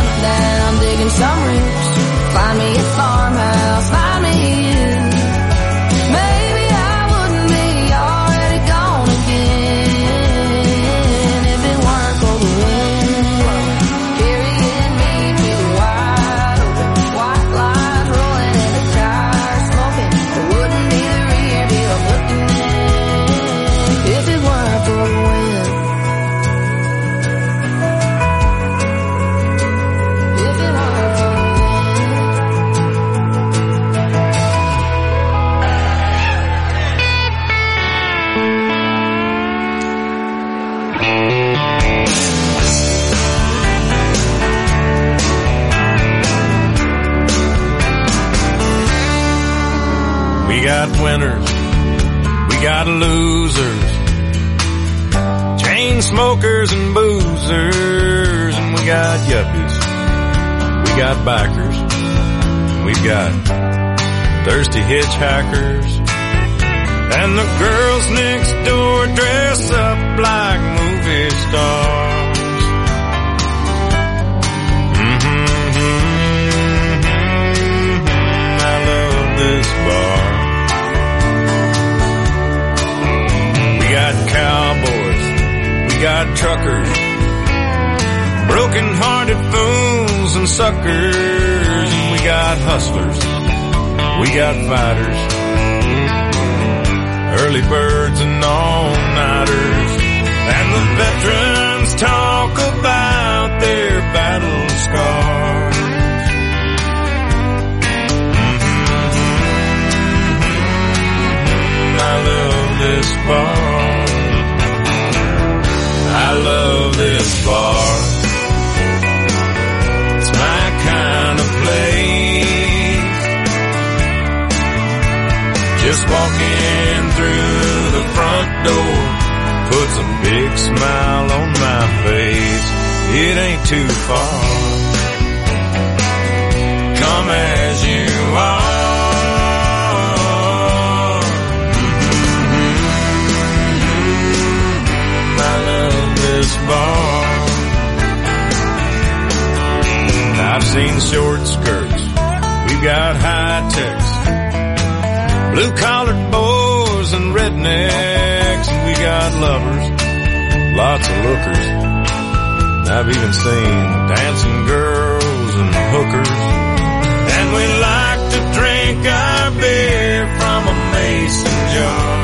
settle down, digging some roots. Find me a farmhouse, find me you. Maybe I wouldn't be already gone again if it weren't for the wind carrying me to the wide open. White lines rolling in the tires, smoking. There wouldn't be the rear view I'm looking in if it weren't for the wind. If it weren't for the wind. We got winners, we got losers, chain smokers and boozers, and we got yuppies, we got bikers, we've got thirsty hitchhikers, and the girls next door dress up like movie stars. I love this bar. We got cowboys, we got truckers, broken-hearted fools and suckers, and we got hustlers, we got fighters, early birds and all-nighters, and the veterans talk about their battle scars. I love this bar. I love this bar. It's my kind of place. Just walking through the front door puts a big smile on my face. It ain't too far. Come as you are. This bar. I've seen short skirts, we've got high techs, blue-collared boys and rednecks, and we got lovers, lots of lookers. I've even seen dancing girls and hookers, and we like to drink our beer from a mason jar.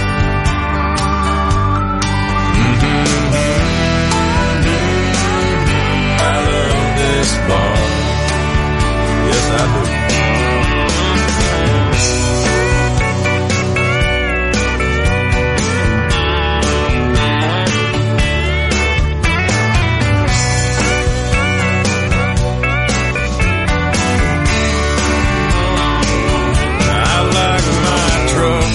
Bar. Yes, I do. I like my truck.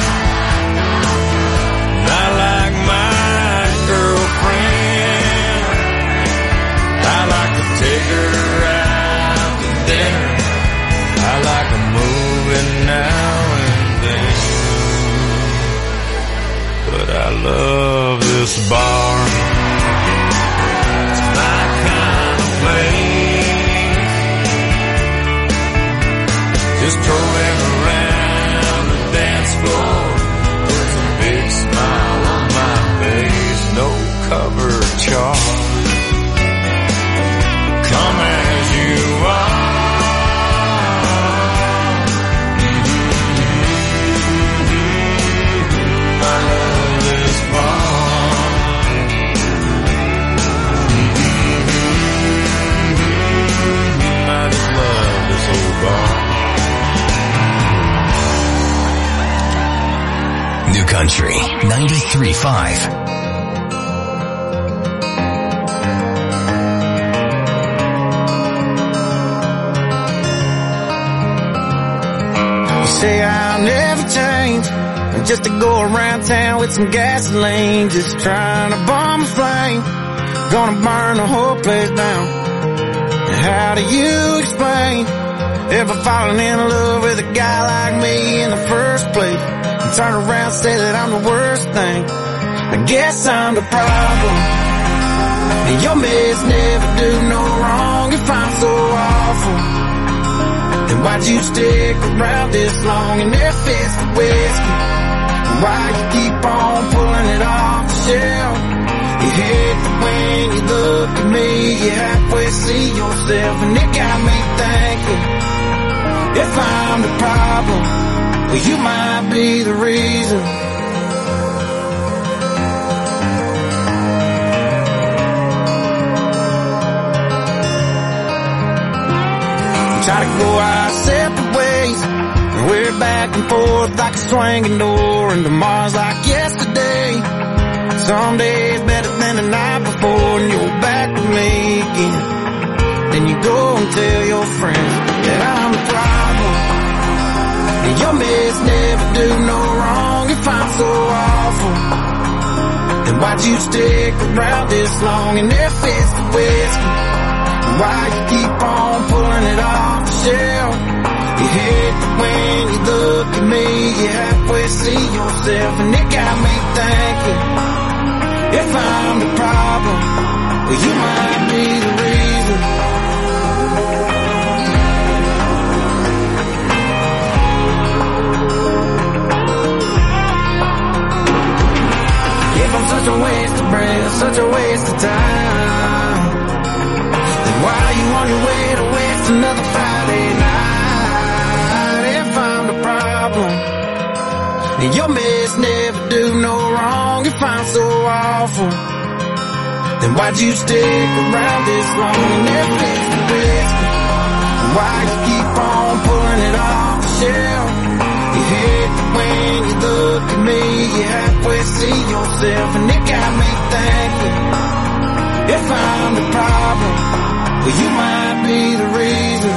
I like my girlfriend. I like to take her out to dinner. I like a movie now and then. But I love this bar. It's my kind of place. Just strolling around the dance floor puts a big smile on my face. No cover charge. Come as you are. I love this bar. I just love this old bar. New Country 93.5. Say I'll never change, just to go around town with some gasoline, just trying to bomb a flame, gonna burn the whole place down. How do you explain ever falling in love with a guy like me in the first place, and turn around and say that I'm the worst thing? I guess I'm the problem. Your meds never do no wrong. If why'd you stick around this long? And if it's the whiskey, why you keep on pulling it off the shelf? You hate that when you look at me, you halfway see yourself. And it got me thinking, if I'm the problem, well, you might be the reason. Try to go our separate ways, and we're back and forth like a swinging door, and tomorrow's like yesterday. Some days better than the night before, and you're back with me again. Then you go and tell your friends that I'm the problem, and your miss never do no wrong. If I'm so awful, then why'd you stick around this long? And if it's the whiskey, why you keep on pulling it off the shelf? You hate that when you look at me, you halfway see yourself. And it got me thinking, if I'm the problem, well, you might be the reason. If I'm such a waste of breath, such a waste of time, why are you on your way to waste another Friday night? If I'm the problem, and your miss never do no wrong. If I'm so awful, then why'd you stick around this long? And if it's the whiskey, why you keep on pulling it off the shelf? You hate that when you look at me, you halfway see yourself. And it got me thinking, if I'm the problem, well, you might be the reason.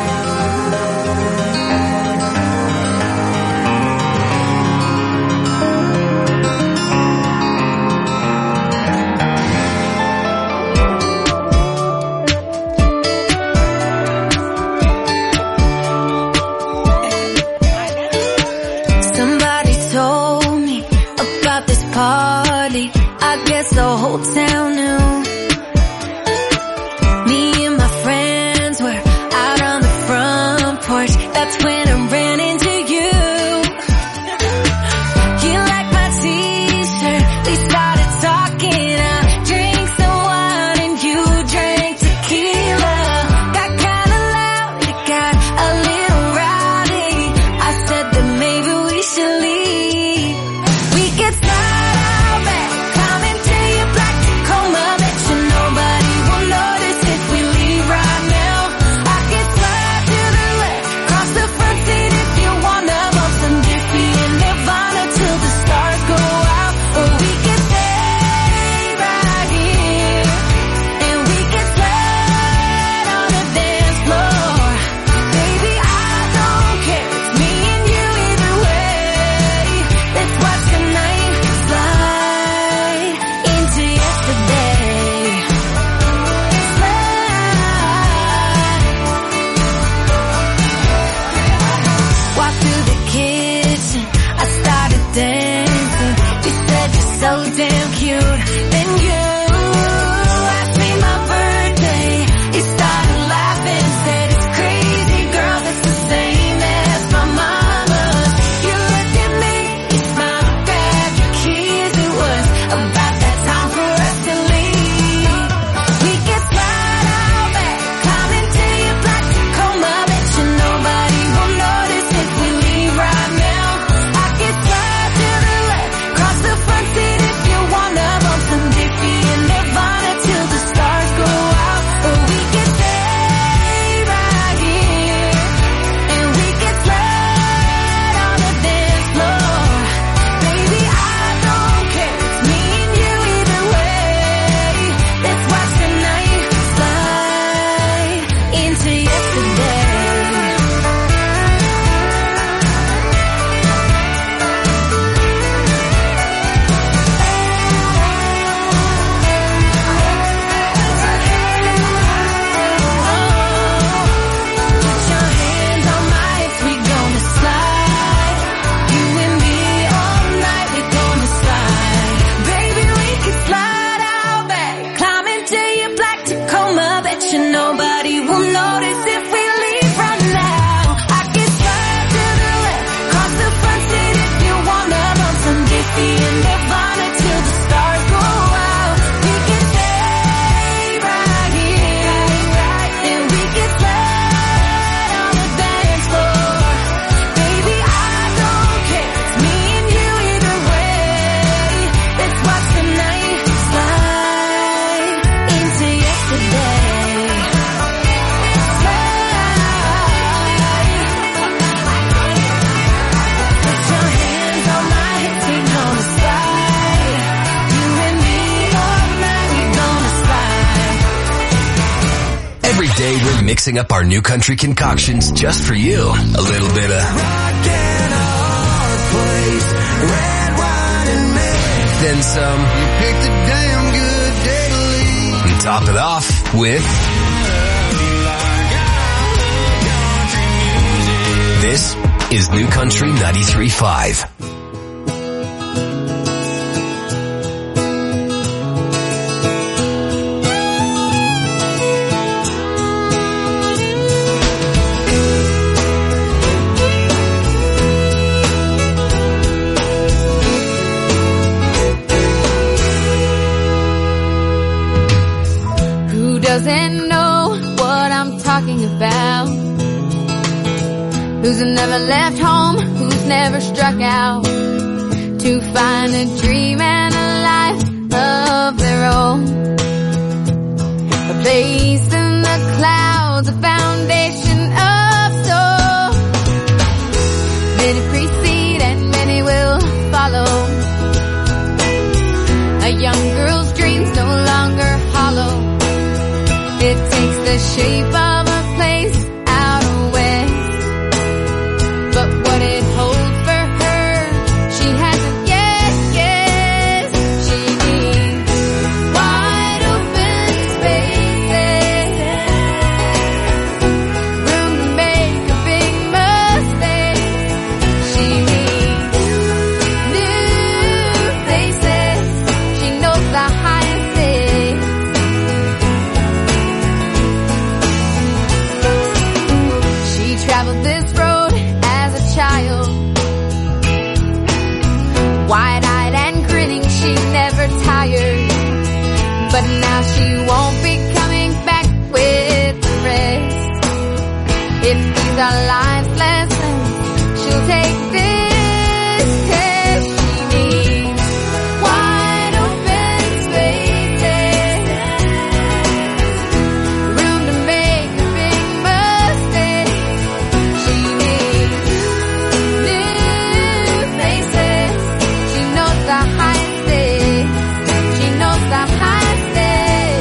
Somebody told me about this party. I guess the whole town knew. Me and my friends We're mixing up our new country concoctions just for you. A little bit of rock and a hard place, red wine and milk. Then some. You picked a damn good day to leave. And top it off with this is New Country 93.5. Doesn't know what I'm talking about. Who's never left home, who's never struck out to find a dream and a life of their own. A place in the clouds, a foundation of soul. Many precede and many will follow. A young girl's dreams no longer hollow. It takes the shape of a place out west. But what it holds for her, she hasn't yet guessed. She needs wide open spaces, room to make a big mistake. She needs new places. She knows the highest stakes. Traveled this road as a child, wide-eyed and grinning, she never tired. But now she won't be coming back with the rest. If these are life's lessons, she'll take this test. She needs wide open spaces, room to make a big mistake. She needs new places. She knows the highest stakes. She knows the highest stakes.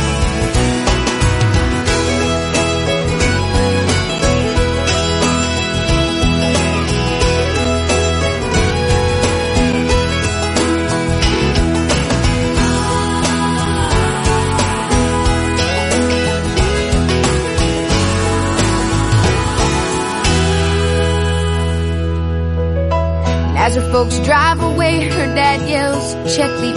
As her folks drive away, her dad yells, check the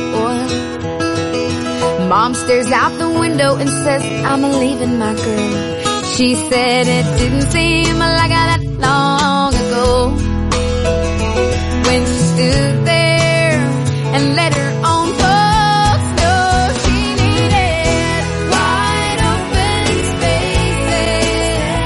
oil. Mom stares out the window and says, I'm leaving my girl. She said it didn't seem like that long ago, when she stood there and let her own folks know she needed wide open spaces,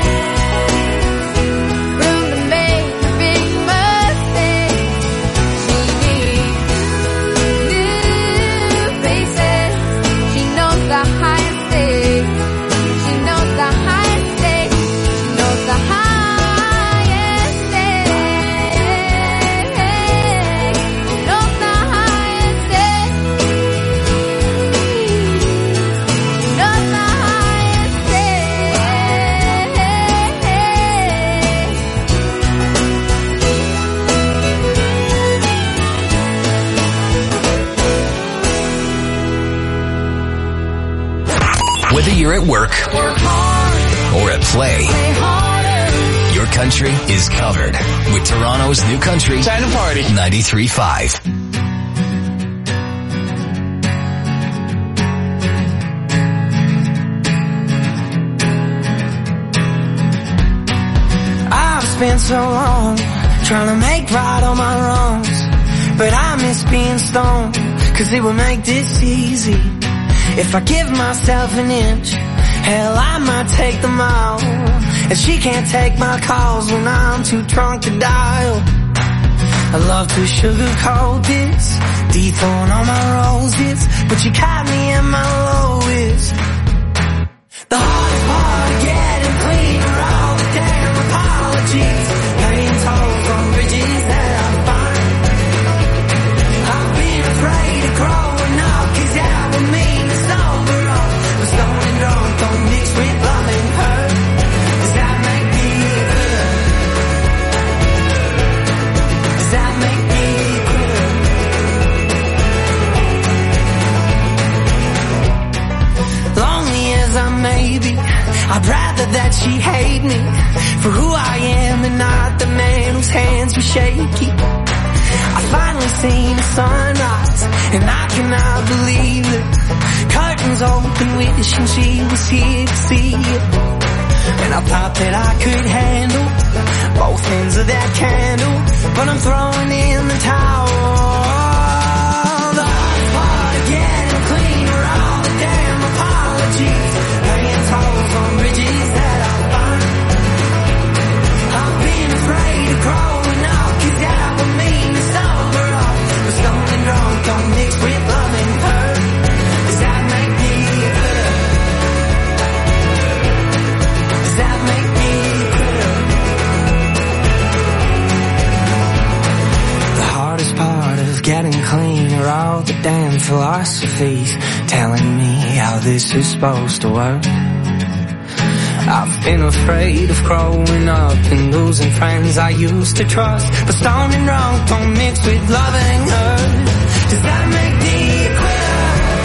room to make a big mistake. She needs new faces. She knows the highest stakes. She knows the highest stakes. She knows the highest stakes. She knows the highest stakes. She knows the highest Whether you're at work or at play, your country is covered with Toronto's New Country Time to party. 93.5. I've spent so long trying to make right all my wrongs, but I miss being stoned, 'cause it would make this easy. If I give myself an inch, hell, I might take them all. And she can't take my calls when I'm too drunk to dial. I love to sugarcoat this, dethorn all my roses, but you caught me at my lowest. The hardest part of getting clean are all the damn apologies, paying toll from bridges that I'm fine. I've been afraid of growing up, 'cause that would mean it's over. But stone and drunk don't mix with love and hurt. I'd rather that she hate me for who I am and not the man whose hands were shaky. I finally seen the sunrise and I cannot believe it. Curtains open, wishing she was here to see it. And I thought that I could handle both ends of that candle, but I'm throwing in the towel. The hardest part of getting clean are all the damn apologies, laying tolls on bridges that I burned. I've been afraid of growing up, 'cause that would mean to sober up. But stoned and drunk don't mix with love and hurt. Does that make me a quitter? Does that make me a quitter? The hardest part of getting clean are all the damn philosophies telling me how this is supposed to work. I've been afraid of growing up and losing friends I used to trust, but stoned and drunk don't mix with loving hurt. Does that make me a quitter?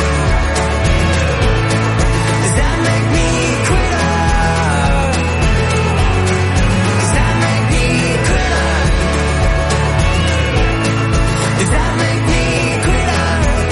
Does that make me a quitter? Does that make me a quitter? Does that make me a quitter?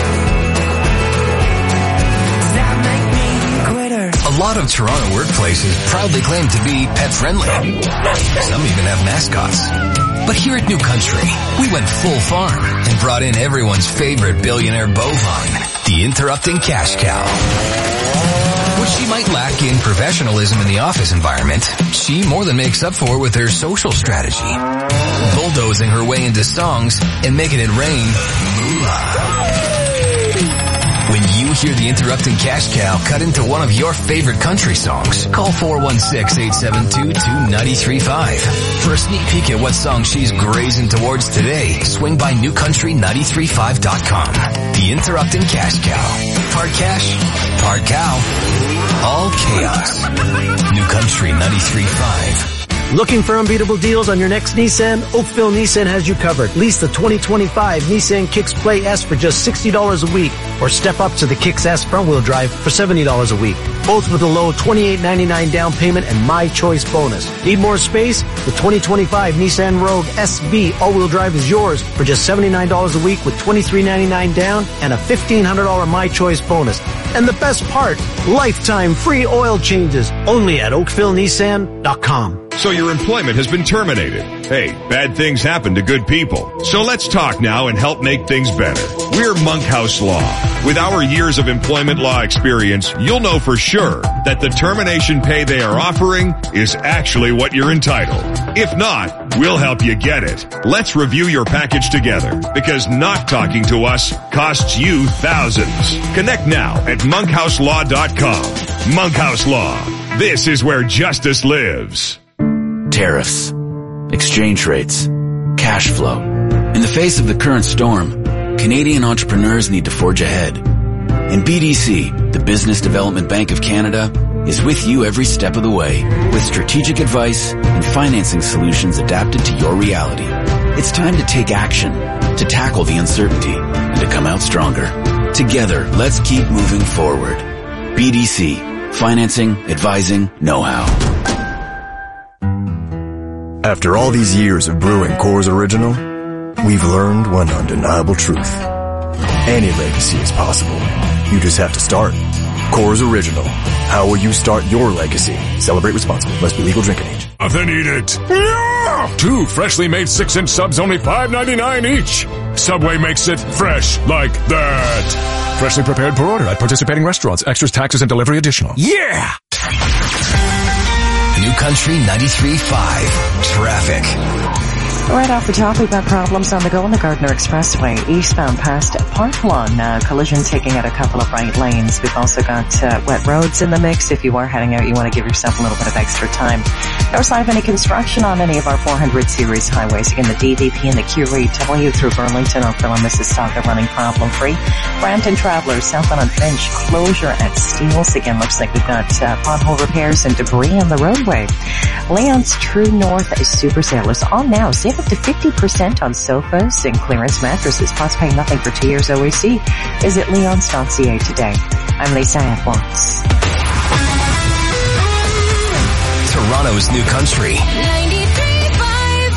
Does that make me a quitter? A lot of Toronto workplaces proudly claim to be pet-friendly. Some even have mascots. But here at New Country, we went full farm and brought in everyone's favorite billionaire bovine, the interrupting cash cow. What she might lack in professionalism in the office environment, she more than makes up for with her social strategy. Bulldozing her way into songs and making it rain moolah. When you hear the interrupting cash cow cut into one of your favorite country songs, call 416-872-2935. For a sneak peek at what song she's grazing towards today, swing by newcountry935.com. The interrupting cash cow. Part cash, part cow, all chaos. New Country 93.5. Looking for unbeatable deals on your next Nissan? Oakville Nissan has you covered. Lease the 2025 Nissan Kicks Play S for just $60 a week, or step up to the Kicks S front-wheel drive for $70 a week. Both with a low $28.99 down payment and My Choice bonus. Need more space? The 2025 Nissan Rogue SV all-wheel drive is yours for just $79 a week with $23.99 down and a $1,500 My Choice bonus. And the best part, lifetime free oil changes only at OakvilleNissan.com. So your employment has been terminated. Hey, bad things happen to good people. So let's talk now and help make things better. We're Monkhouse Law. With our years of employment law experience, you'll know for sure that the termination pay they are offering is actually what you're entitled. If not, we'll help you get it. Let's review your package together, because not talking to us costs you thousands. Connect now at monkhouselaw.com. Monkhouse Law. This is where justice lives. Tariffs, exchange rates, cash flow. In the face of the current storm, Canadian entrepreneurs need to forge ahead. And BDC, the Business Development Bank of Canada, is with you every step of the way with strategic advice and financing solutions adapted to your reality. It's time to take action, to tackle the uncertainty, and to come out stronger. Together, let's keep moving forward. BDC, financing, advising, know-how. After all these years of brewing Coors Original, we've learned one undeniable truth. Any legacy is possible. You just have to start. Coors Original. How will you start your legacy? Celebrate responsibly. Must be legal drinking age. Then eat it. Yeah! 2 freshly made 6-inch subs, only $5.99 each. Subway makes it fresh like that. Freshly prepared per order at participating restaurants. Extras, taxes, and delivery additional. Yeah! New Country 93.5. Traffic. Right off the top, we've got problems on the go on the Gardiner Expressway, eastbound past Park Lawn. Collision taking out a couple of right lanes. We've also got wet roads in the mix. If you are heading out, you want to give yourself a little bit of extra time. No sign of any construction on any of our 400 series highways. Again, the DVP and the QRW through Burlington, Oakville, and Mississauga running problem-free. Brampton Travelers, southbound on Finch, closure at Steeles. Again, looks like we've got pothole repairs and debris on the roadway. Leon's True North Super Sale is on now. Save up to 50% on sofas and clearance mattresses, plus pay nothing for 2 years OAC. Visit leons.ca today. I'm Lisa Edwards. Toronto's new country. 93.5.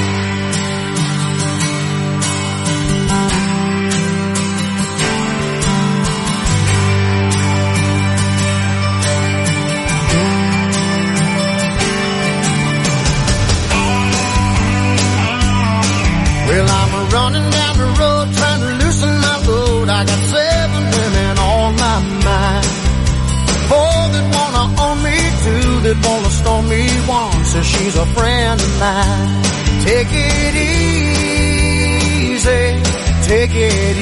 Well, I'm running down the road trying to loosen my load. I got 7 women on my mind. 4 that wanna own me, 2 that wanna stone me, 1 says she's a friend of mine. Take it easy, take it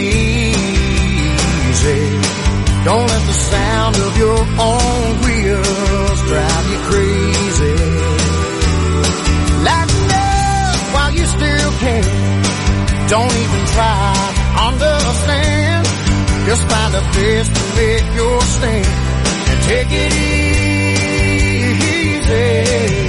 easy. Don't let the sound of your own wheels drive you crazy. Lighten up while you still can. Don't even try to understand. Just find a place to make your stand and take it easy.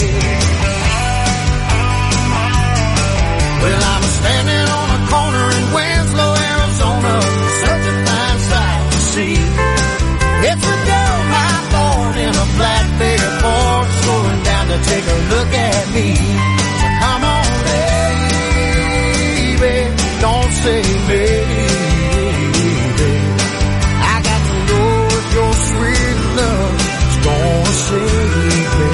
Well, I'm standing on a corner in Winslow, Arizona. Such a fine sight to see. It's a girl, my Lord, in a black bear Ford, slowing down to take a look at me. So come on, baby, don't say maybe. I got to know if your sweet love is gonna save me.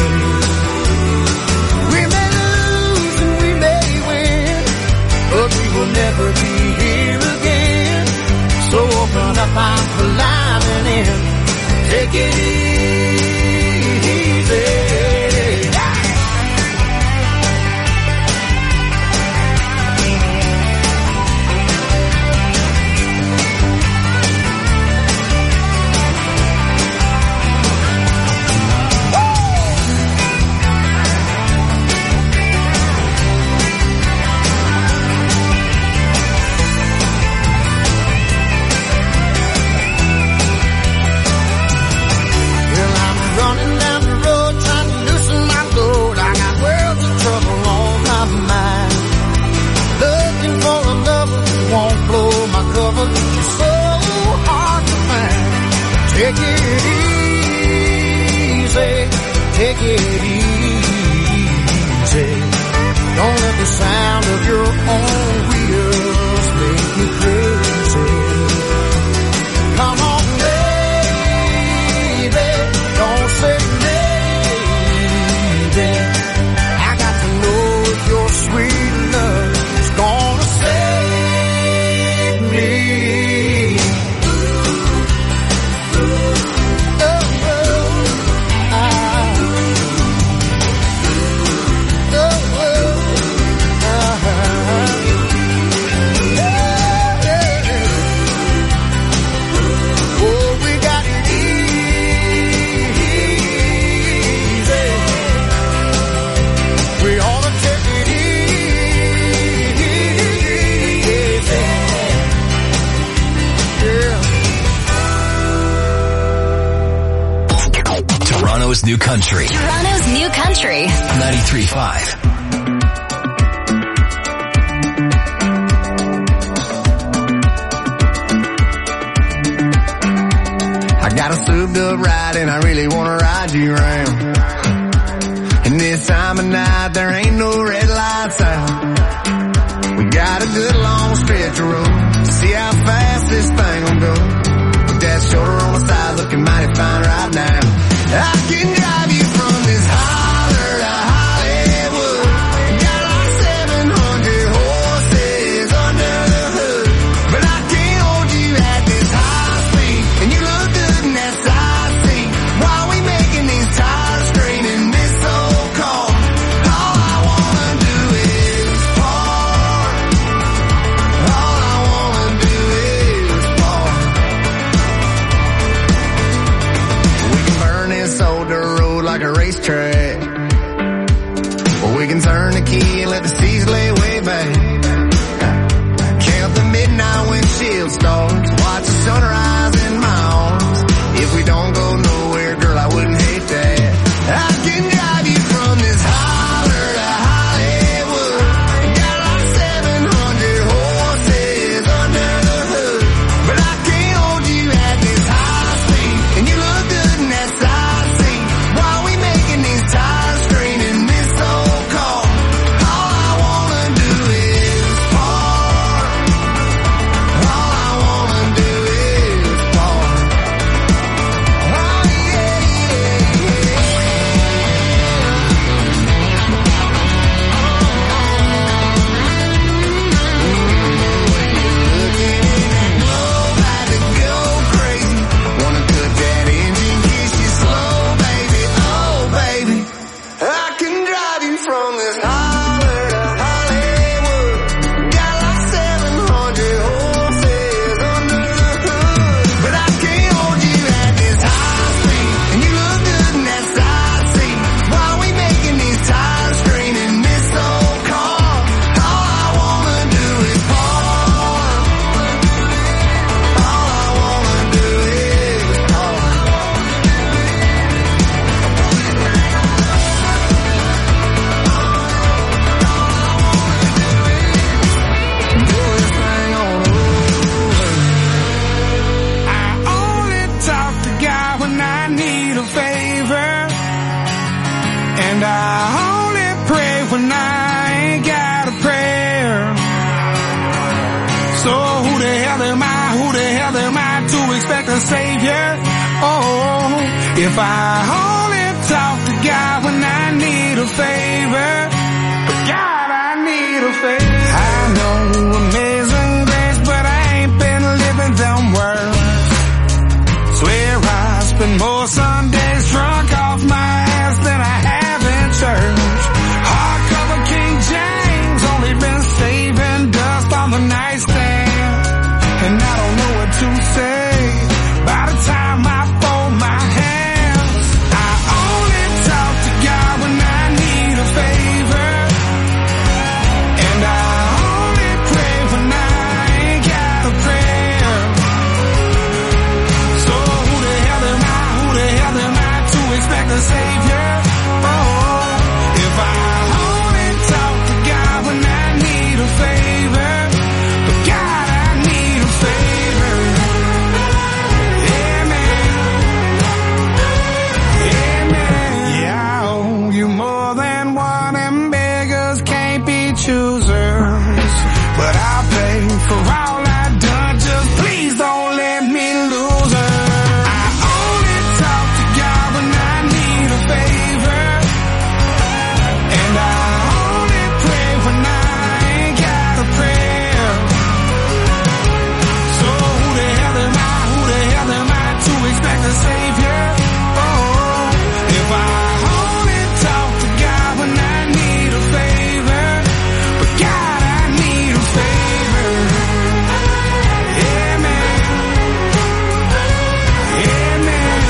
We may lose and we may win, but we will never be here again. So open up, I'm climbing in. Take it easy. Take it easy, take it easy. Don't let the sound of your own wheels make you crazy. Come on, baby, don't say maybe. I got to know if your sweet love is gonna save me. Toronto's new country. Toronto's new country. 93.5. I got a souped up ride and I really wanna ride you around. And this time of night there ain't no red lights out. We got a good long stretch of road to see how fast this thing will go. With that shoulder on the side looking mighty fine right now. I can drive you from this holler to Hollywood. Got like 700 horses under the hood. But I can't hold you at this high speed. And you look good in that side seat. While we making these tires screaming this old car. All I wanna do is park. All I wanna do is park. We can burn this old dirt road like a racetrack. Or we can turn the key and let the seas lay way back. Count the midnight windshield stars. Watch the sunrise in my arms. If we don't go nowhere, girl, I wouldn't hate that. I can drive you from this holler to Hollywood. Got like 700 horses under the hood. But I can't hold you at this high speed. And you look good in that side seat. While we making these tires screaming And I only pray when I ain't got a prayer. So who the hell am I to expect a savior? Oh, if I only talk to God when I need a favor. God, I need a favor. I know amazing grace, but I ain't been living them words. Swear I spend more Sundays drunk off my ass than I have in church. Hardcover King James, only been saving dust on the nightstand. And I don't know what to say by the time I fold my hands. I only talk to God when I need a favor. And I only pray when I ain't got a prayer. So who the hell am I to expect a savior? Oh, if I only talk to God when I need a favor. But God, I need a favor. Amen. Amen. Yeah, I owe you more than one, and beggars can't be choosers. But I'll pay for all I've done, just please don't let me lose her. I only talk to God when I need a favor. And I only pray when I ain't got a prayer. So who the hell am I to expect a savior? Oh, if I only talk to God when I need a favor. But God, I need a favor. Amen. Amen.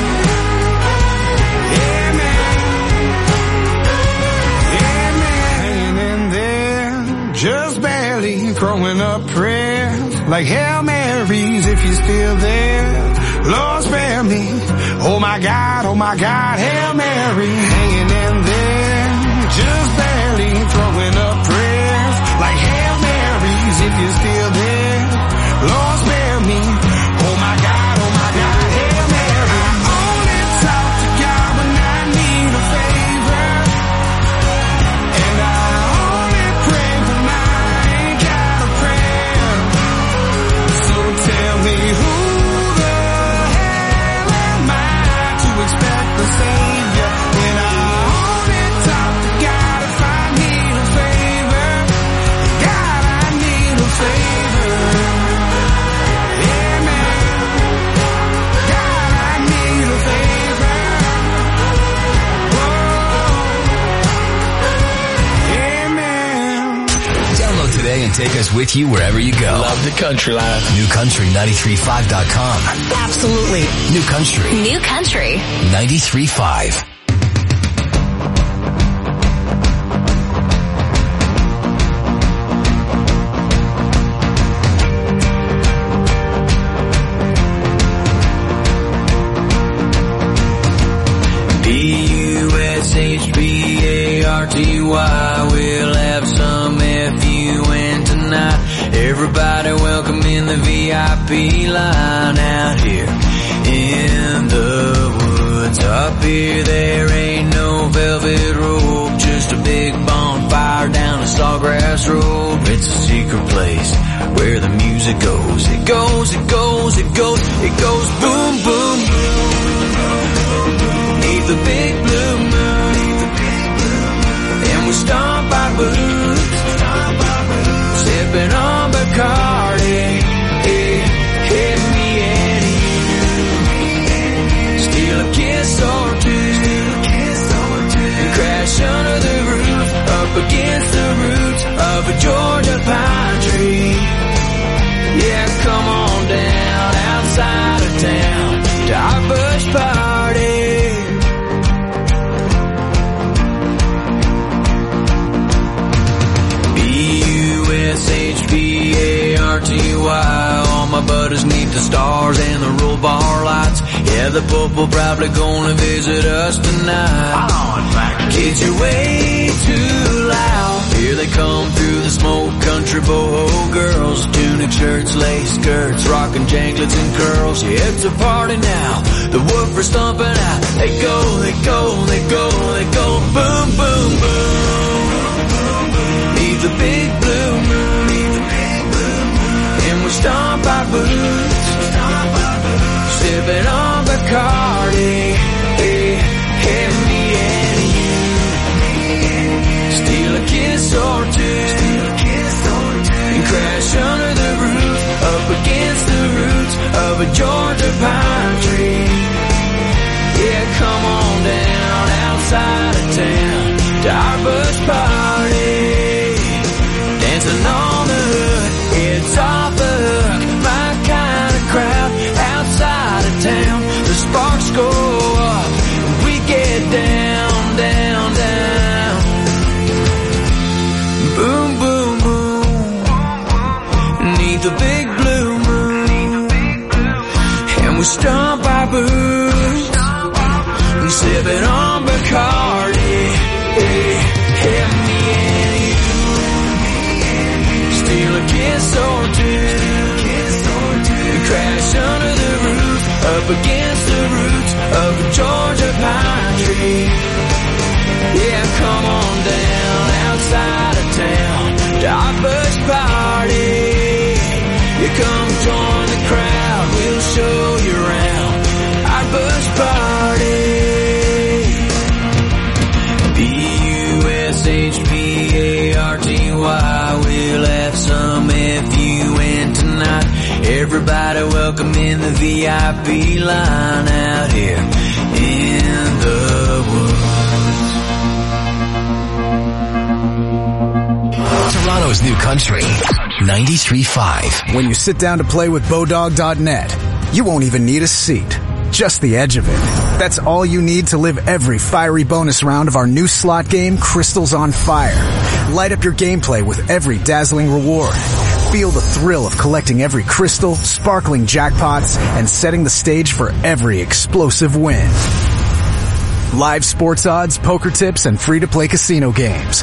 Amen. Hanging in there, just barely throwing up prayers like Hail Marys if you're still there. Lord, spare me. Oh my God, Hail Mary. Hanging in there, just barely throwing up prayers like Hail Marys if you're still there. Lord, spare me. Oh my God, Hail Mary. I only talk to God when I need a favor. And I only pray when I ain't got a prayer. So tell me who the hell am I to expect the savior? When I only talk to God if I need a favor. God, I need a favor. Amen. God, I need a favor. Whoa. Amen. Download today and take us with you wherever you go. Love the country life. NewCountry935.com. Absolutely. New Country New Country. 93.5. D-U-S-H-B-A-R-T-Y. We'll have some F-U-N tonight. Everybody welcome in the VIP line out here in the woods. Up here there ain't no velvet rope, just a big bonfire down a sawgrass road. It's a secret place where the music goes. It goes, it goes, it goes, it goes boom, boom, boom. Neath the big blue moon, and we stomp our boots, sipping on Bacardi, hit me and you, steal a kiss or two, and crash under the roof, up against the roots of a Georgia pine tree. Yeah, come on down outside of town to our bush party. B-U-S-H-B-A-R-T-Y. All my buddies need the stars and the roll bar lights. Yeah, the Pope will probably gonna visit us tonight. Kids, you're way too loud. Here they come through the smoke country, boho girls, tunic shirts, lace skirts, rockin' janglets and curls. Yeah, it's a party now. The woofers stomping out. They go, they go, they go, they go. Everybody welcome in the VIP line out here in the woods. Toronto's new country, 93.5. When you sit down to play with Bodog.net, you won't even need a seat. Just the edge of it. That's all you need to live every fiery bonus round of our new slot game, Crystals on Fire. Light up your gameplay with every dazzling reward. Feel the thrill of collecting every crystal, sparkling jackpots, and setting the stage for every explosive win. Live sports odds, poker tips, and free-to-play casino games.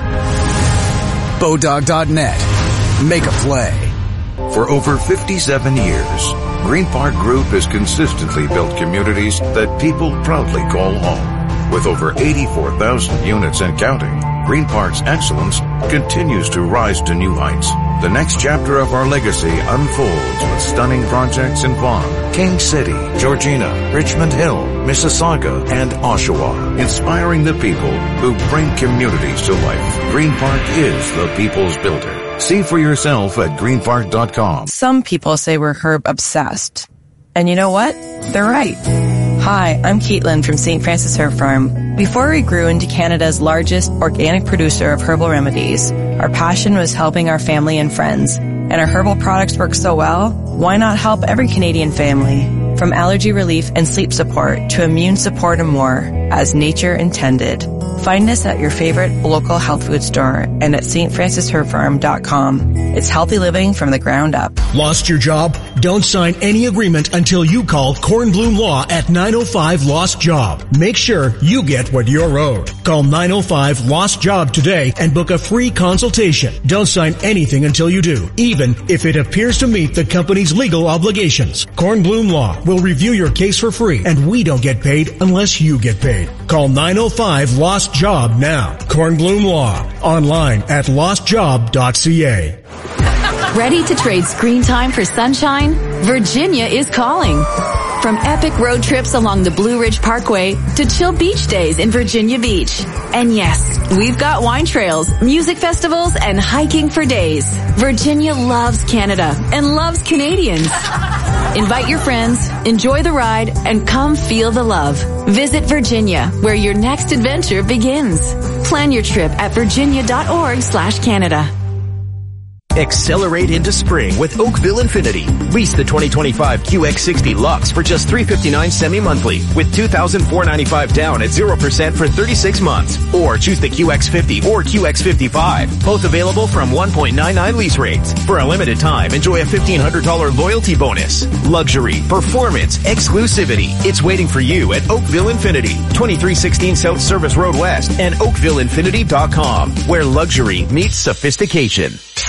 Bodog.net. Make a play. For over 57 years, Green Park Group has consistently built communities that people proudly call home. With over 84,000 units and counting, Green Park's excellence continues to rise to new heights. The next chapter of our legacy unfolds with stunning projects in Vaughan, King City, Georgina, Richmond Hill, Mississauga, and Oshawa, inspiring the people who bring communities to life. Green Park is the people's builder. See for yourself at greenpark.com. Some people say we're herb obsessed. And you know what? They're right. Hi, I'm Caitlin from St. Francis Herb Farm. Before we grew into Canada's largest organic producer of herbal remedies, our passion was helping our family and friends. And our herbal products work so well, why not help every Canadian family? From allergy relief and sleep support to immune support and more, as nature intended. Find us at your favorite local health food store and at stfrancisherbfarm.com. It's healthy living from the ground up. Lost your job? Don't sign any agreement until you call Kornblum Law at 905 Lost Job. Make sure you get what you're owed. Call 905 Lost Job today and book a free consultation. Don't sign anything until you do, even if it appears to meet the company's legal obligations. Kornblum Law will review your case for free, and we don't get paid unless you get paid. Call 905 Lost Job now. Kornblum Law. Online at lostjob.ca. Ready to trade screen time for sunshine? Virginia is calling. From epic road trips along the Blue Ridge Parkway to chill beach days in Virginia Beach. And yes, we've got wine trails, music festivals, and hiking for days. Virginia loves Canada and loves Canadians. Invite your friends, enjoy the ride, and come feel the love. Visit Virginia, where your next adventure begins. Plan your trip at virginia.org/Canada. Accelerate into spring with Oakville Infinity. Lease the 2025 QX60 Lux for just $359 semi-monthly with $2,495 down at 0% for 36 months. Or choose the QX50 or QX55. Both available from 1.99 lease rates. For a limited time, enjoy a $1,500 loyalty bonus. Luxury, performance, exclusivity. It's waiting for you at Oakville Infinity. 2316 South Service Road West and oakvilleinfinity.com, where luxury meets sophistication.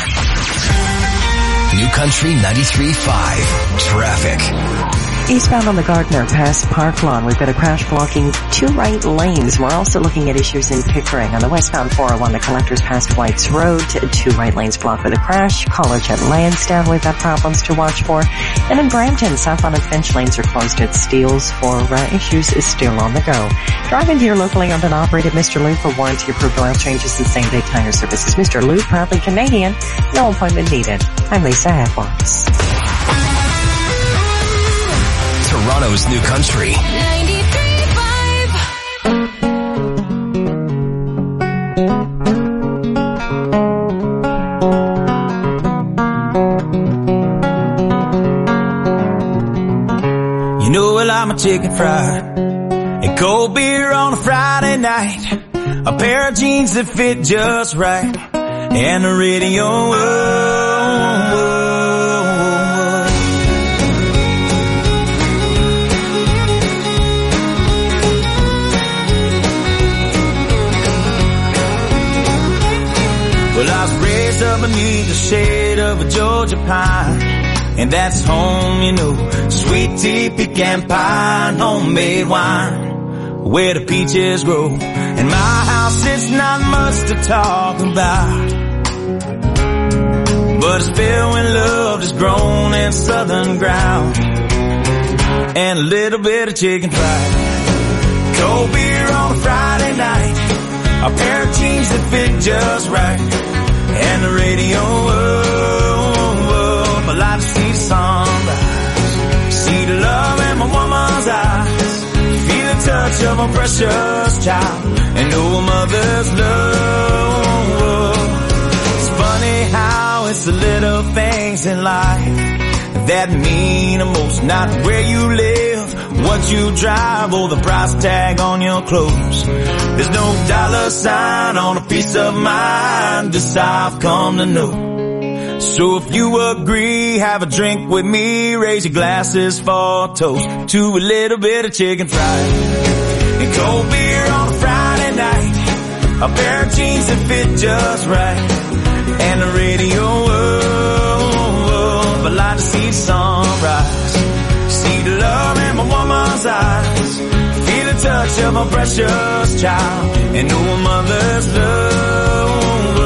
New Country 93.5. Traffic. Eastbound on the Gardner past Park Lawn, we've got a crash blocking 2 right lanes. We're also looking at issues in Pickering. On the westbound 401, the collectors past White's Road, 2 right lanes blocked with a crash. College at Lansdowne, we've got problems to watch for. And in Brampton, southbound and Finch lanes are closed at Steeles for issues is still on the go. Drive into your locally owned and operated Mr. Lou for warranty-approved oil changes and same-day tire services. Mr. Lou, proudly Canadian. No appointment needed. I'm Lisa Edwards. Toronto's new country. 93.5. You know I like my chicken fried and cold beer on a Friday night, a pair of jeans that fit just right, and the radio. Well, I was raised up beneath the shade of a Georgia pine, and that's home, you know, sweet tea, pecan pie, and homemade wine, where the peaches grow. In my house, it's not much to talk about, but it's filled when love is grown in southern ground, and a little bit of chicken fried, cold beer on a Friday night, a pair of jeans that fit just right, and the radio, I like to see the sunrise, of a precious child and know a mother's love. It's funny how it's the little things in life that mean the most, not where you live, what you drive, or the price tag on your clothes. There's no dollar sign on a piece of mind, this I've come to know. So if you agree, have a drink with me, raise your glasses for a toast to a little bit of chicken fried and cold beer on a Friday night, a pair of jeans that fit just right, and the radio. I'd like to see the sunrise, see the love in my woman's eyes, feel the touch of my precious child, and know a mother's love.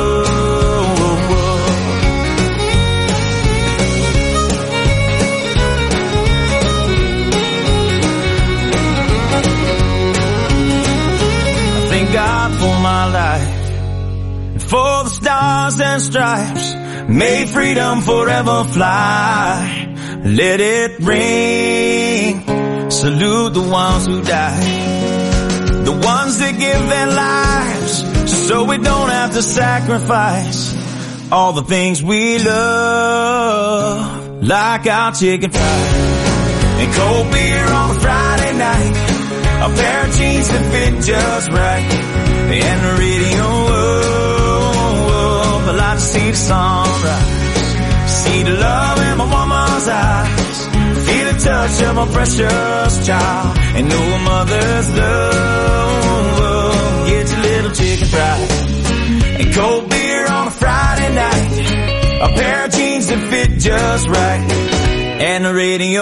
I thank God for my life, and for the stars and stripes. May freedom forever fly. Let it ring. Salute the ones who die, the ones that give their lives so we don't have to sacrifice all the things we love, like our chicken fried and cold beer on a Friday night, a pair of jeans that fit just right, and the radio. I like to see the sunrise, see the love in my woman's eyes, feel the touch of my precious child, and know a mother's love. Get your little chicken fried and cold beer on a Friday night, a pair of jeans that fit just right, and the radio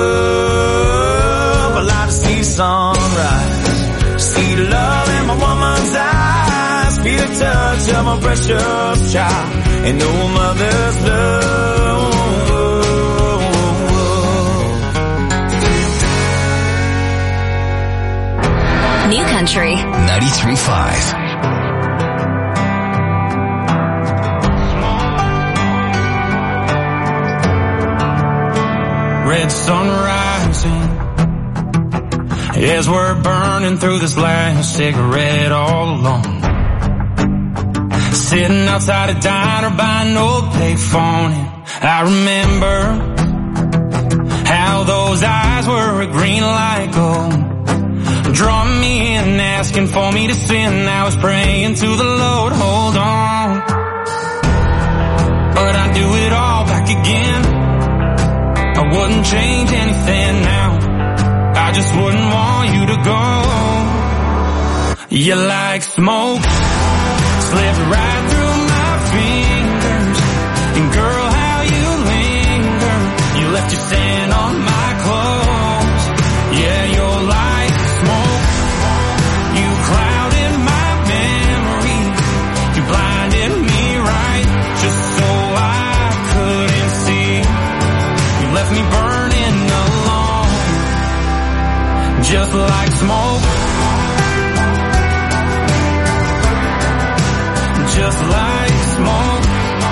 up. I like to see the sunrise, see the love in my woman's eyes, feel the touch of my precious child, and know a mother's love. New Country 93.5. Red sun rising as we're burning through this last cigarette all alone. Sitting outside a diner by an old payphone, and I remember how those eyes were a green light gold, drawing me in, asking for me to sin. I was praying to the Lord, hold on, but I'd do it all back again. I wouldn't change anything now, I just wouldn't want you to go. You're like smoke, slipped right through my fingers, and girl, how you linger. You left your scent on my clothes. Yeah, you're like smoke, you clouded my memory, you blinded me right, just so I couldn't see. You left me burning alone, just like smoke, just like smoke.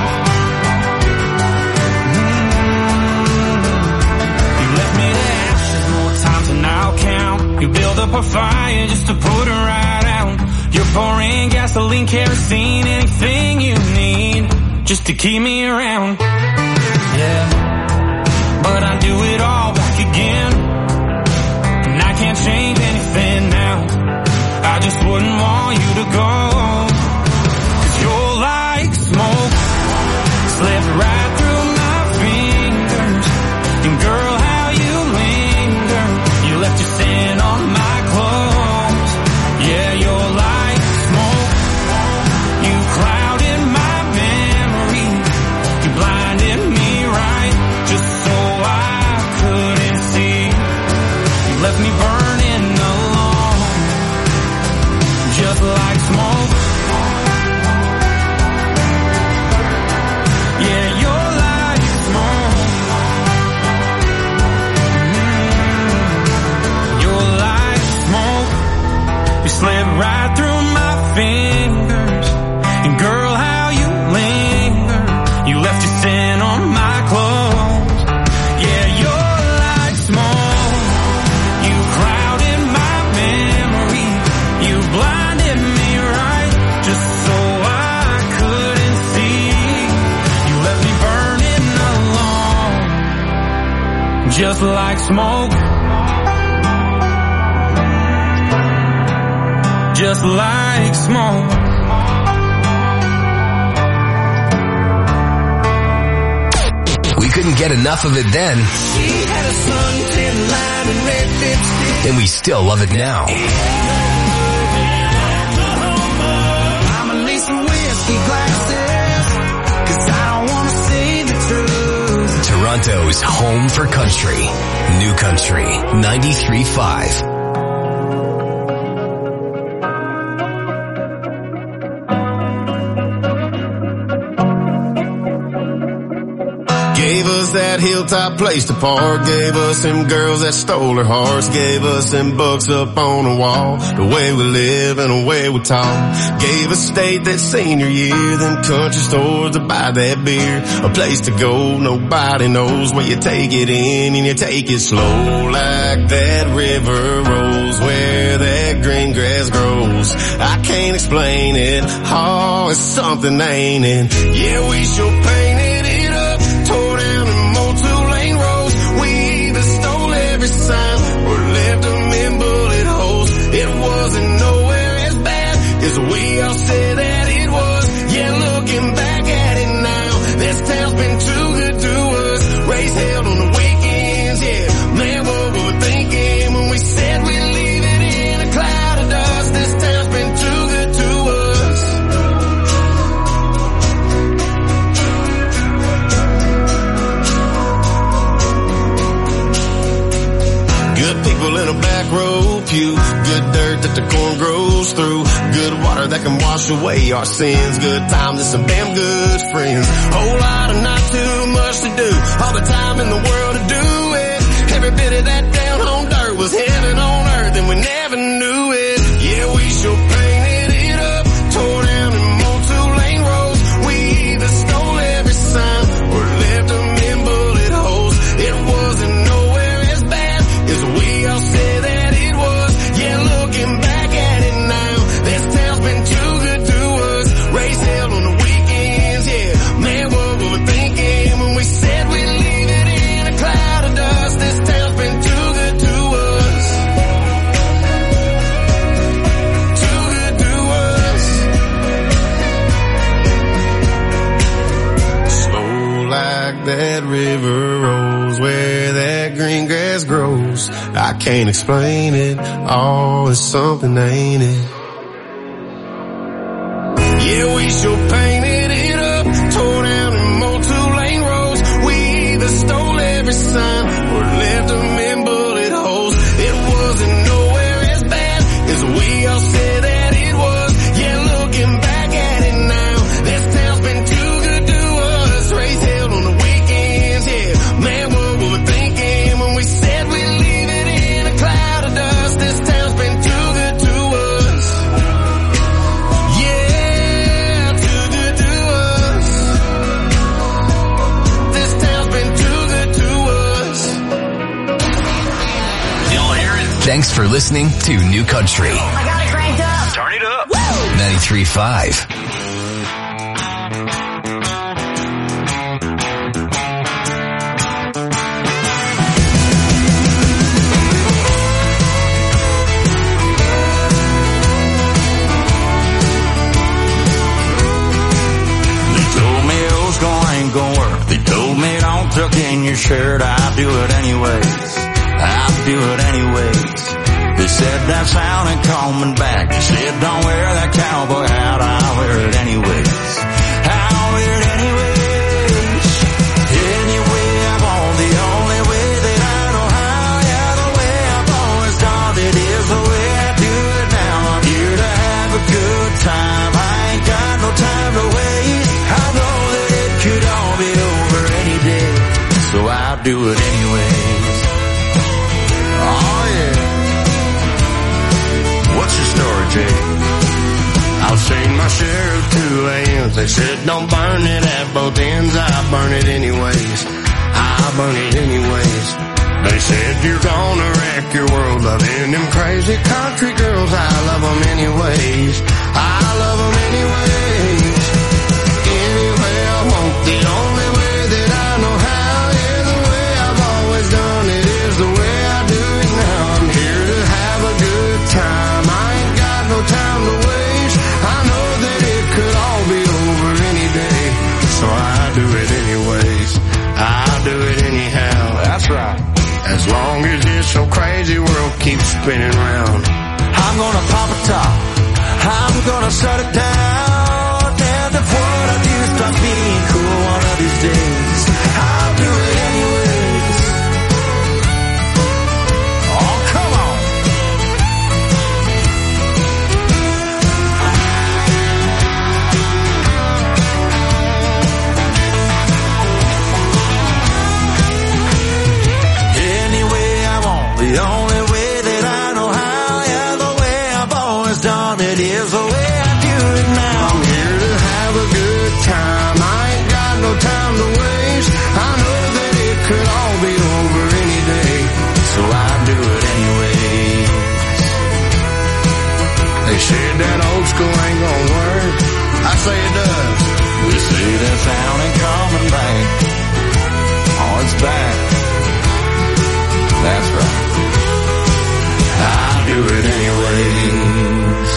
You left me to ashes more times than I'll count. You build up a fire just to put it right out. You're pouring gasoline, kerosene, anything you need just to keep me around. Yeah, but I do it all back again, and I can't change anything now. I just wouldn't want you to go. You're like smoke, slipped right through my fingers, and girl, how you linger. You left your scent on my clothes. Yeah, you're like smoke, you clouded my memory, you blinded me right, just so I couldn't see. You left me burning alone, just like just like smoke. Just like smoke. We couldn't get enough of it then. She had a suntan line and red lipstick. And we still love it now. I'm at least some whiskey glasses, 'cause I don't want to see the truth. Toronto's home for country. New Country 93.5. Gave us that hilltop place to park. Gave us them girls that stole our hearts. Gave us them books up on the wall. The way we live and the way we talk. Gave us state that senior year. Them country stores to buy that beer. A place to go, nobody knows where you take it in and you take it slow. Like that river rolls where that green grass grows. I can't explain it. Oh, it's something, ain't it? Yeah, we sure painted it up. Tore down and mowed 2-lane roads. We either stole every sign or left them in bullet holes. It wasn't nowhere as bad as we all said that it was. Yeah, looking back at it now, this town's been too good to us. Race held on the weekends, yeah. Man, what we were thinking when we said we'd leave it in a cloud of dust. This town's been too good to us. Good people in a back row pew. Good dirt that the corn grows through. Good water that can wash away our sins. Good times and some damn good friends. Whole lot of not too much to do. All the time in the world to do it. Every bit of that down home dirt was heaven on earth and we never knew it. Yeah, we sure painted it up. Tore down and mowed 2-lane roads. We either stole every sign or left them in bullet holes. It wasn't nowhere as bad as we all said that it was. Yeah, looking back at it now, this town's been too good to us. Race held on the weekends, yeah. Man, what we were thinking when we said we'd leave it in a cloud of dust. This town's been too good to us. Too good to us. Slow like that river rolls where that green grass grows. I can't explain it. Oh, it's something, ain't it? Yeah, we sure painted it up. Tore down and mowed 2-lane roads. We either stole every sign or left them in bullet holes. It wasn't nowhere as bad as we all said that it was. Yeah, looking back at it now, this town's been too good to us. Race held on the weekends, yeah. Man, what we were thinking when we said we'd leave it in a cloud of dust. This town's been too good to us. Yeah, too good to us. This town's been too good to us. Y'all hear it? Thanks for listening to New Country. I got it cranked up. Turn it up. 93.5. They told me old school ain't gonna work. They told me don't tuck in your shirt. I'll do it anyways. I'll do it anyways. They said that sound ain't coming back. They said don't wear that cowboy hat. I'll wear it anyways. I'll wear it anyways. Anyway, I'm on the only way that I know how. Yeah, the way I've always done it is the way I do it now. I'm here to have a good time. I ain't got no time to waste. I know that it could all be over any day, so I'll do it anyways. Oh yeah. What's your story, Jay? I've seen my share of 2 a.m.s. They said don't burn it at both ends. I burn it anyways. I burn it anyways. They said you're gonna wreck your world loving them crazy country girls. I love them anyways. I love them anyways. Anyway I want, the only way that I know how. Yeah, the way I've always done it. as long as this so crazy world keeps spinning round. I'm gonna pop a top. I'm gonna shut it down. And if what I do stops being cool one of these days, I'll do it anyways. Oh, come on. Any way I want, the only way that I know how, yeah, the way I've always done it is the way I do it now. I'm here to have a good time. I ain't got no time to waste. I know that it could all be over any day, so I do it anyways. They said that old school ain't gonna work. I say it does. We say that sound ain't coming back. Oh, it's back. That's right. I do it anyways.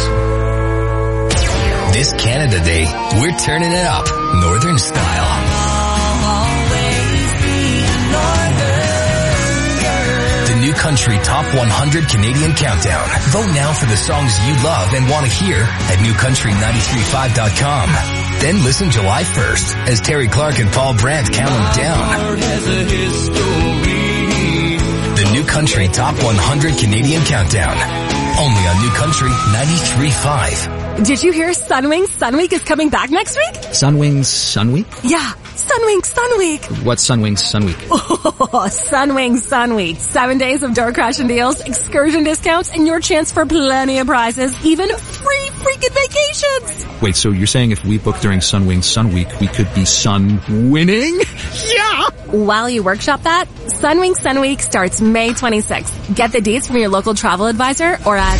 This Canada Day, we're turning it up, Northern style. The New Country Top 100 Canadian Countdown. Vote now for the songs you love and want to hear at newcountry935.com. Then listen July 1st as Terry Clark and Paul Brandt count them down. The New Country Top 100 Canadian Countdown. Only on New Country 93.5. Did you hear Sunwing Sun Week is coming back next week? Sunwing Sun Week? Yeah, Sunwing Sun Week. What's Sunwing Sun Week? Oh, Sunwing Sun Week. 7 days of door crashing deals, excursion discounts, and your chance for plenty of prizes, even free freaking vacations. Wait, so you're saying if we book during Sunwing Sun Week, we could be sun winning? Yeah! While you workshop that, Sunwing Sun Week starts May 26th. Get the deets from your local travel advisor or at...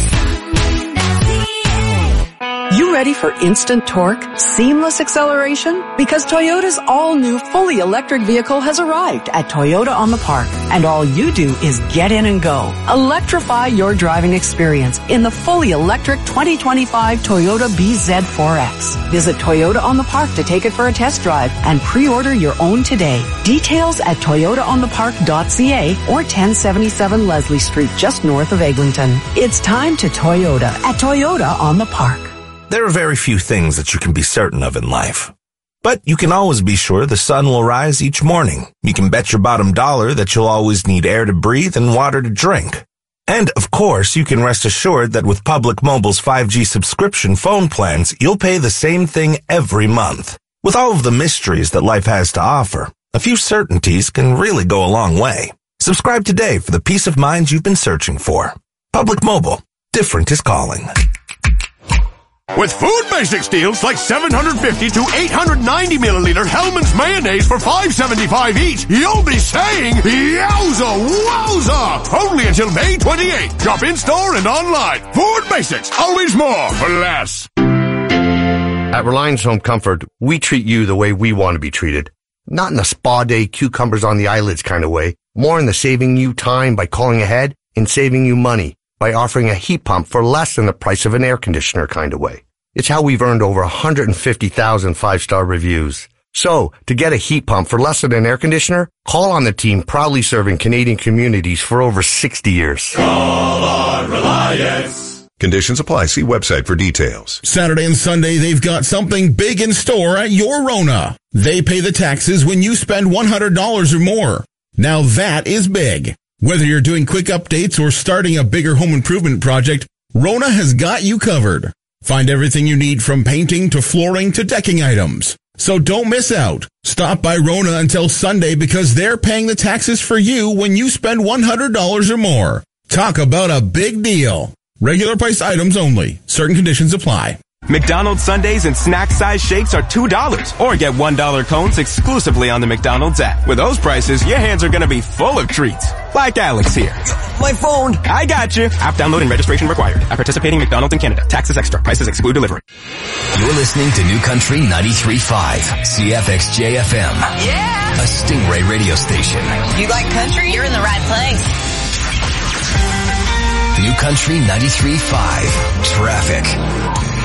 You ready for instant torque, seamless acceleration? Because Toyota's all-new fully electric vehicle has arrived at Toyota on the Park. And all you do is get in and go. Electrify your driving experience in the fully electric 2025 Toyota BZ4X. Visit Toyota on the Park to take it for a test drive and pre-order your own today. Details at toyotaonthepark.ca or 1077 Leslie Street just north of Eglinton. It's time to Toyota at Toyota on the Park. There are very few things that you can be certain of in life. But you can always be sure the sun will rise each morning. You can bet your bottom dollar that you'll always need air to breathe and water to drink. And, of course, you can rest assured that with Public Mobile's 5G subscription phone plans, you'll pay the same thing every month. With all of the mysteries that life has to offer, a few certainties can really go a long way. Subscribe today for the peace of mind you've been searching for. Public Mobile. Different is calling. With Food Basics deals like 750 to 890 milliliter Hellmann's mayonnaise for $5.75 each, you'll be saying, yowza, wowza! Only until May 28th. Shop in-store and online. Food Basics. Always more for less. At Reliance Home Comfort, we treat you the way we want to be treated. Not in a spa day, cucumbers on the eyelids kind of way. More in the saving you time by calling ahead and saving you money by offering a heat pump for less than the price of an air conditioner kind of way. It's how we've earned over 150,000 five-star reviews. So, to get a heat pump for less than an air conditioner, call on the team proudly serving Canadian communities for over 60 years. Call on Reliance. Conditions apply. See website for details. Saturday and Sunday, they've got something big in store at your Rona. They pay the taxes when you spend $100 or more. Now that is big. Whether you're doing quick updates or starting a bigger home improvement project, Rona has got you covered. Find everything you need from painting to flooring to decking items. So don't miss out. Stop by Rona until Sunday because they're paying the taxes for you when you spend $100 or more. Talk about a big deal. Regular price items only. Certain conditions apply. McDonald's Sundaes and snack-size shakes are $2 or get $1 cones exclusively on the McDonald's app. With those prices, your hands are going to be full of treats. Like Alex here. My phone. I got you. App download and registration required. At participating McDonald's in Canada. Taxes extra. Prices exclude delivery. You're listening to New Country 93.5 CFXJ-FM. Yeah. A Stingray radio station. You like country? You're in the right place. New Country 93.5 Traffic.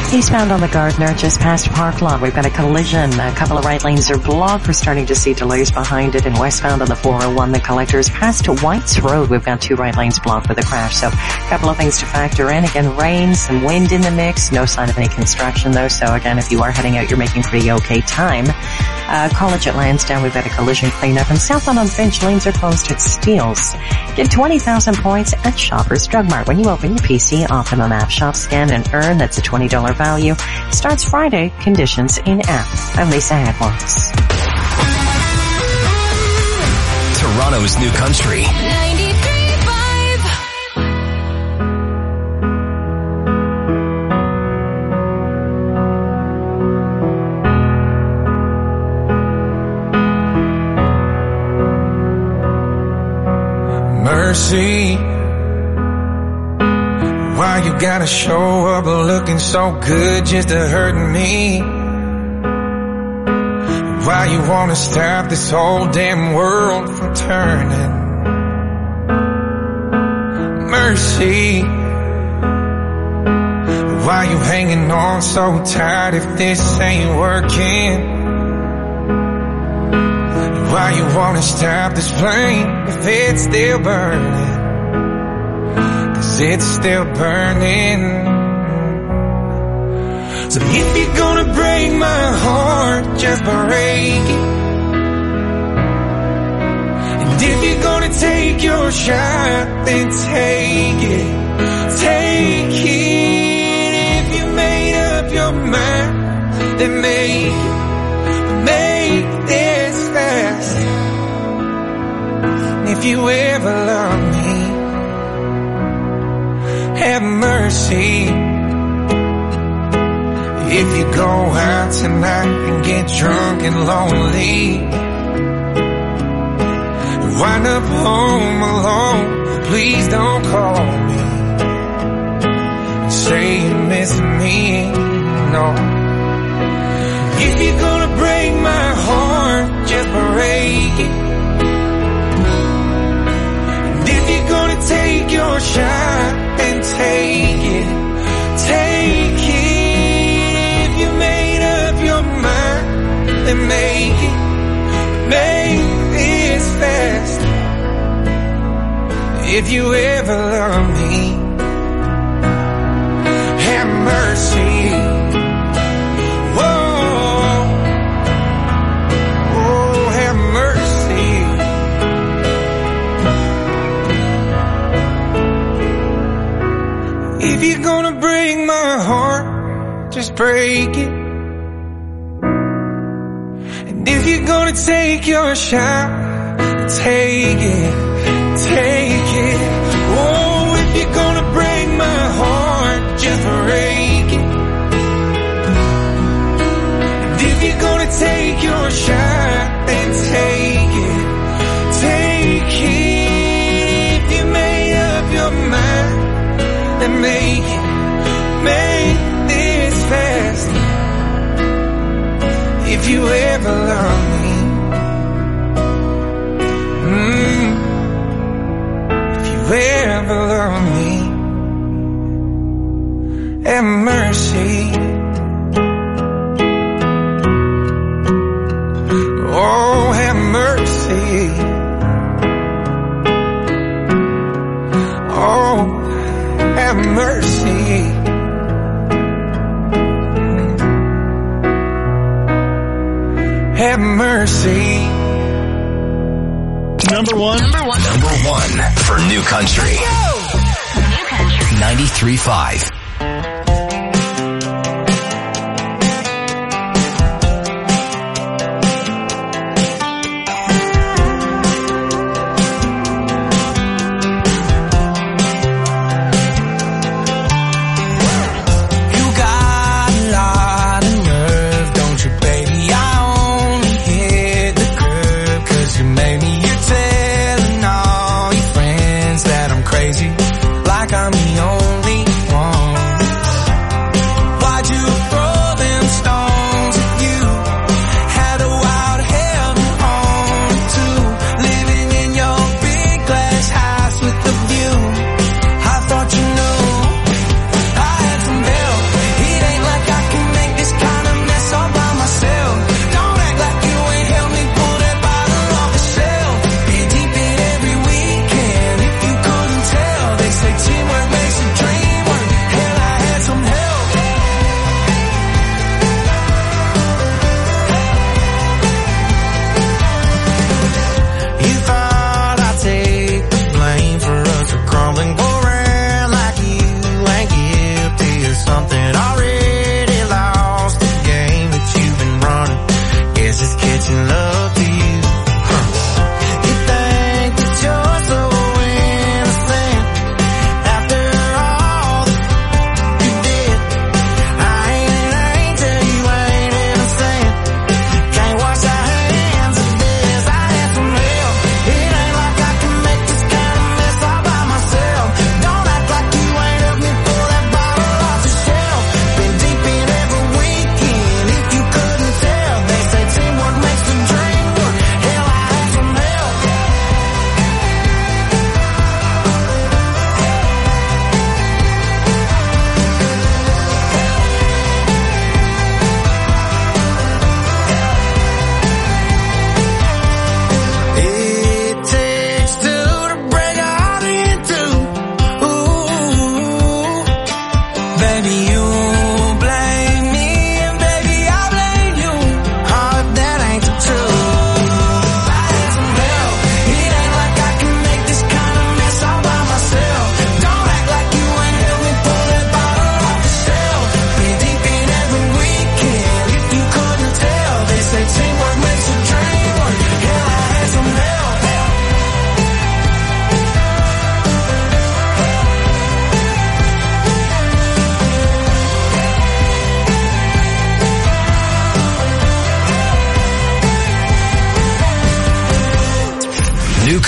Eastbound on the Gardner, just past Park Lawn, we've got a collision. A couple of right lanes are blocked. We're starting to see delays behind it. And westbound on the 401, the collectors past to White's Road. We've got 2 right lanes blocked with a crash. So a couple of things to factor in. Again, rain, some wind in the mix. No sign of any construction though. So again, if you are heading out, you're making pretty okay time. College at Lansdowne, we've got a collision cleanup. And southbound on Finch, lanes are closed at Steeles. Get 20,000 points at Shoppers Drug Mart. When you open your PC, Optimum app shop, scan and earn. That's a $20 value. Starts Friday. Conditions in app. I'm Lisa Hadwalks. Toronto's new country. 93.5. Mercy. Why you gotta show up looking so good just to hurt me? Why you wanna stop this whole damn world from turning? Mercy. Why you hanging on so tight if this ain't working? Why you wanna stop this flame if it's still burning? It's still burning. So if you're gonna break my heart, just break it. And if you're gonna take your shot, then take it. Take it. If you made up your mind, then make it. Make this fast. And if you ever love me, have mercy. If you go out tonight and get drunk and lonely, wind up home alone, please don't call me and say you're missing me. No. If you're gonna break my heart, just break it. And if you're gonna take your shot, and take it, take it. If you made up your mind, then make it, make this fast. If you ever love me, have mercy. Whoa, oh, have mercy. If you're gonna break my heart, just break it. And if you're gonna take your shot, take it, take it. Oh, if you're gonna break my heart, just break it. And if you're gonna take your shot, then take it, take it. If you made up your mind, and make it, make this fast. If you ever love me, if you ever love me, have mercy. Oh, have mercy. Oh, have mercy. Have mercy. Number one for New Country. New Country. 93.5. Like I'm the only one.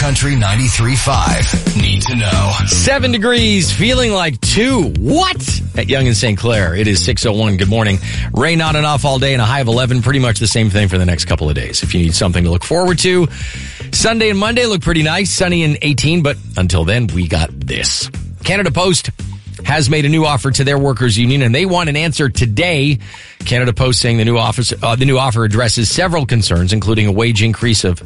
Country 93.5. Need to know. 7 degrees, feeling like 2. What? At Yonge and St. Clair. It is 6:01. Good morning. Rain on and off all day and a high of 11. Pretty much the same thing for the next couple of days. If you need something to look forward to. Sunday and Monday look pretty nice. Sunny and 18. But until then, we got this. Canada Post has made a new offer to their workers union, and they want an answer today. Canada Post saying the new offer addresses several concerns, including a wage increase of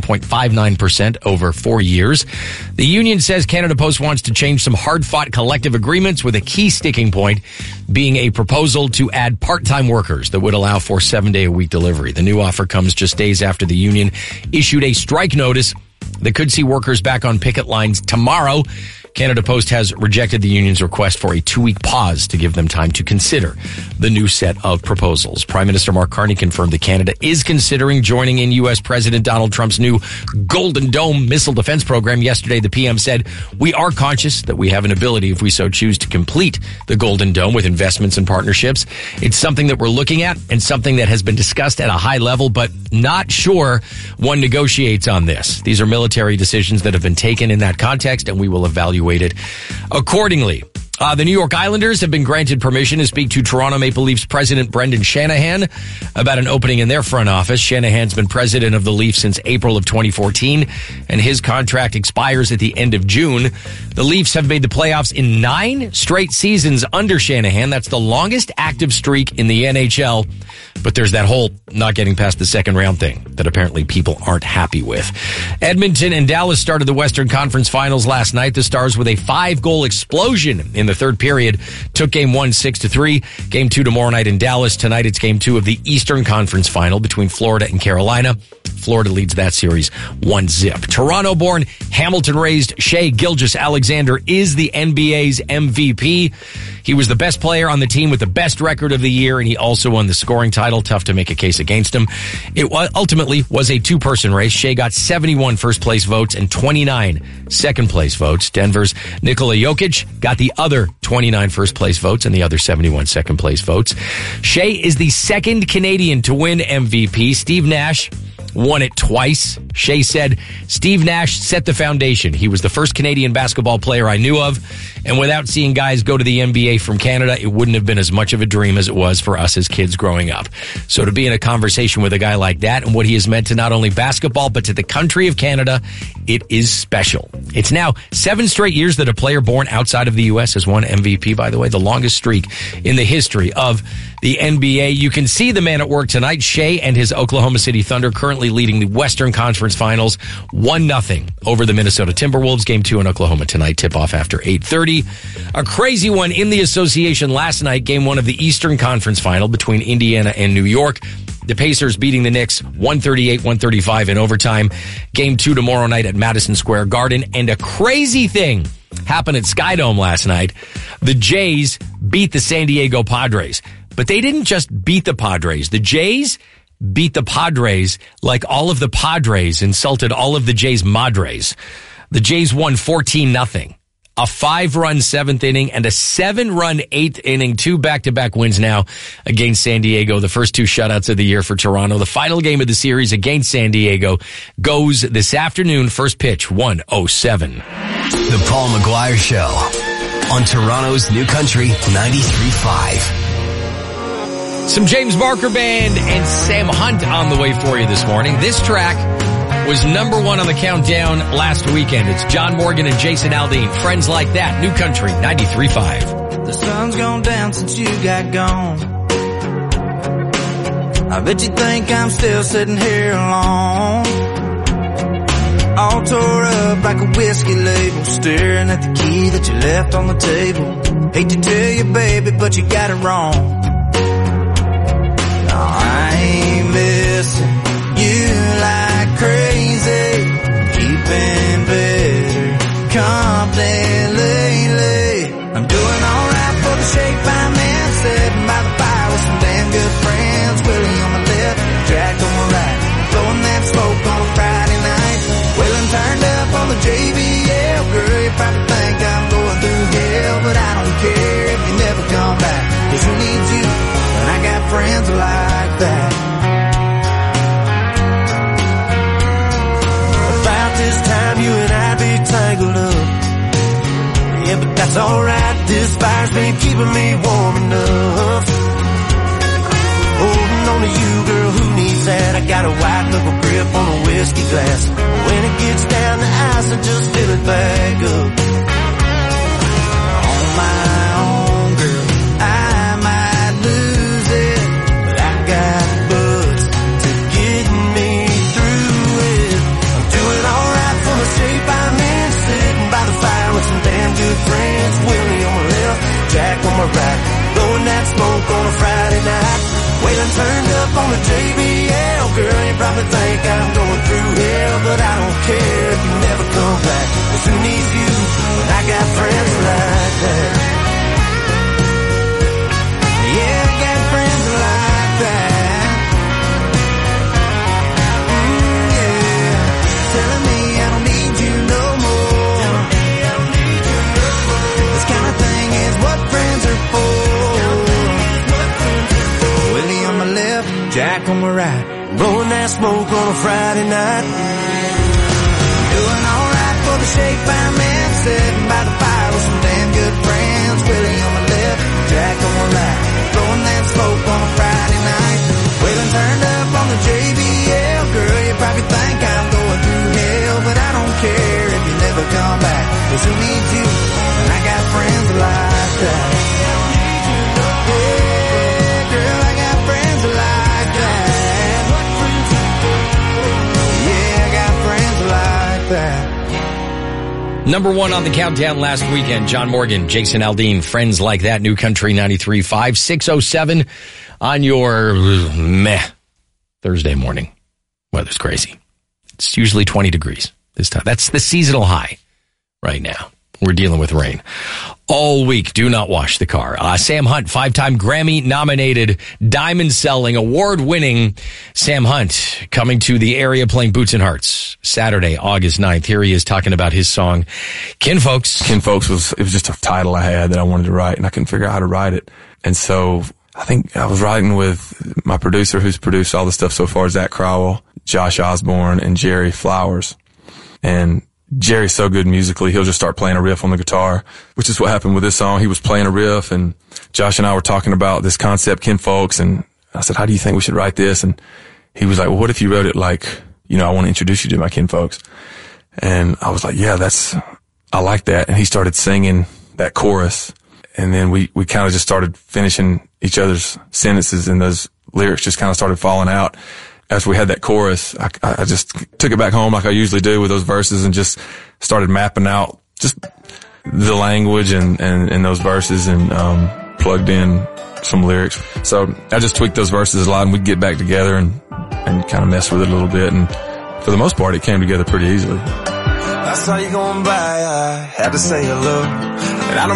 13.59% over 4 years. The union says Canada Post wants to change some hard-fought collective agreements, with a key sticking point being a proposal to add part-time workers that would allow for 7-day-a-week delivery. The new offer comes just days after the union issued a strike notice that could see workers back on picket lines tomorrow. Canada Post has rejected the union's request for a 2-week pause to give them time to consider the new set of proposals. Prime Minister Mark Carney confirmed that Canada is considering joining in U.S. President Donald Trump's new Golden Dome missile defense program. Yesterday, the PM said, "We are conscious that we have an ability, if we so choose, to complete the Golden Dome with investments and partnerships. It's something that we're looking at and something that has been discussed at a high level, but not sure one negotiates on this. These are military decisions that have been taken in that context, and we will evaluate it accordingly." The New York Islanders have been granted permission to speak to Toronto Maple Leafs president Brendan Shanahan about an opening in their front office. Shanahan's been president of the Leafs since April of 2014, and his contract expires at the end of June. The Leafs have made the playoffs in 9 straight seasons under Shanahan. That's the longest active streak in the NHL. But there's that whole not getting past the second round thing that apparently people aren't happy with. Edmonton and Dallas started the Western Conference Finals last night. The Stars, with a 5-goal explosion in the third period, took Game 1 6-3. Game 2 tomorrow night in Dallas. Tonight it's Game 2 of the Eastern Conference Final between Florida and Carolina. Florida leads that series 1-0. Toronto-born, Hamilton-raised Shai Gilgeous-Alexander is the NBA's MVP. He was the best player on the team with the best record of the year, and he also won the scoring title. Tough to make a case against him. It ultimately was a 2-person race. Shai got 71 first-place votes and 29 second-place votes. Denver's Nikola Jokic got the other 29 first-place votes and the other 71 second-place votes. Shai is the second Canadian to win MVP. Steve Nash won it twice. Shai said, "Steve Nash set the foundation. He was the first Canadian basketball player I knew of, and without seeing guys go to the NBA from Canada, it wouldn't have been as much of a dream as it was for us as kids growing up." So to be in a conversation with a guy like that and what he has meant to not only basketball, but to the country of Canada, it is special. It's now 7 straight years that a player born outside of the U.S. has won MVP, by the way, the longest streak in the history of the NBA. You can see the man at work tonight. Shai and his Oklahoma City Thunder currently leading the Western Conference Finals 1-0 over the Minnesota Timberwolves. Game 2 in Oklahoma tonight, tip-off after 8:30. A crazy one in the association last night, Game 1 of the Eastern Conference Final between Indiana and New York. The Pacers beating the Knicks 138-135 in overtime. Game 2 tomorrow night at Madison Square Garden. And a crazy thing happened at Skydome last night. The Jays beat the San Diego Padres. But they didn't just beat the Padres. The Jays beat the Padres like all of the Padres insulted all of the Jays' madres. The Jays won 14-0. A 5-run 7th inning and a 7-run 8th inning, 2 back-to-back wins now against San Diego. The first 2 shutouts of the year for Toronto. The final game of the series against San Diego goes this afternoon. First pitch, 1:07. The Paul McGuire Show on Toronto's New Country 93.5. Some James Barker Band and Sam Hunt on the way for you this morning. This track was number 1 on the countdown last weekend. It's John Morgan and Jason Aldean. Friends Like That, New Country 93.5. The sun's gone down since you got gone. I bet you think I'm still sitting here alone, all tore up like a whiskey label, staring at the key that you left on the table. Hate to tell you, baby, but you got it wrong. No, I ain't missing you like crazy, keeping better company lately. I'm doing alright for the shape I'm in, sitting by the fire with some damn good friends. Willie on my left, Jack on my right, blowing that smoke on a Friday night. Wailing turned up on the JBL. Girl, you probably think I'm going through hell, but I don't care if you never come back, 'cause who needs you when I got friends like that? About this time you that's alright. This fire's been keeping me warm enough. Holding on to you, girl, who needs that? I got a white knuckle grip on a whiskey glass. When it gets down to ice, I just fill it back up. On my own, girl, I might lose it, but I got butts to get me through it. I'm doing alright for the shape I'm in, sitting by the fire with some damn good friends. Willie on my left, Jack on my right, blowing that smoke on a Friday night. Waylon turned up on the JBL. Girl, you probably think I'm going through hell, but I don't care if you never come back. 'Cause who needs you when I got friends like that? Yeah, I got friends like that. Yeah, telling me I don't need you no more. This kind of thing is what friends are for. Willie on my left, Jack on my right, blowing that smoke on a Friday night. Doing alright for the shape I'm in, sitting by the fire with some damn good friends. Willie on my left, Jack on my right, blowing that smoke on a Friday night. Waylon turned up on the JBL. Girl, you probably think I'm going through hell, but I don't care if you never come back. 'Cause who needs you when I got friends like that? Number one on the countdown last weekend, John Morgan, Jason Aldean, Friends Like That, New Country 93.5, 6:07 on your meh Thursday morning. Weather's crazy. It's usually 20 degrees this time. That's the seasonal high right now. We're dealing with rain all week. Do not wash the car. Sam Hunt, 5-time Grammy-nominated, diamond-selling, award-winning Sam Hunt, coming to the area playing Boots and Hearts Saturday, August 9th. Here he is talking about his song, Kinfolks. Kinfolks was just a title I had that I wanted to write, and I couldn't figure out how to write it. And so I think I was writing with my producer who's produced all the stuff so far, Zach Crowell, Josh Osborne, and Jerry Flowers. And Jerry's so good musically, he'll just start playing a riff on the guitar, which is what happened with this song. He was playing a riff, and Josh and I were talking about this concept, Kinfolks, and I said, how do you think we should write this? And he was like, well, what if you wrote it like, you know, I want to introduce you to my kinfolks. And I was like, yeah, I like that. And he started singing that chorus, and then we kind of just started finishing each other's sentences, and those lyrics just kind of started falling out. After we had that chorus, I just took it back home like I usually do with those verses and just started mapping out just the language and those verses and plugged in some lyrics. So I just tweaked those verses a lot, and we'd get back together and kind of mess with it a little bit. And for the most part, it came together pretty easily. I saw you going by, I had to say hello. And I don't